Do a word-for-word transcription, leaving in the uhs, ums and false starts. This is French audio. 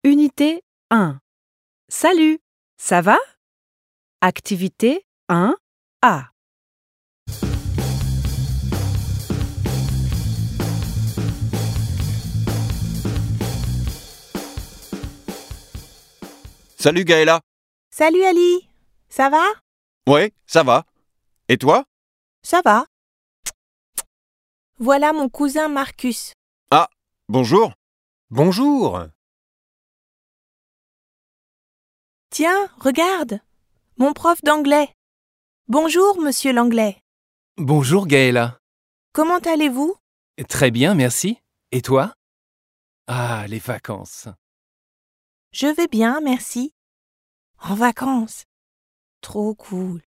Unité un. Salut, ça va? Activité un A. Salut Gaëla. Salut Ali, ça va? Ouais, ça va. Et toi? Ça va. Voilà mon cousin Marcus. Ah, bonjour. Bonjour. Tiens, regarde, mon prof d'anglais. Bonjour, monsieur l'anglais. Bonjour Gaëla. Comment allez-vous? Très bien, merci. Et toi? Ah, les vacances. Je vais bien, merci. En vacances. Trop cool.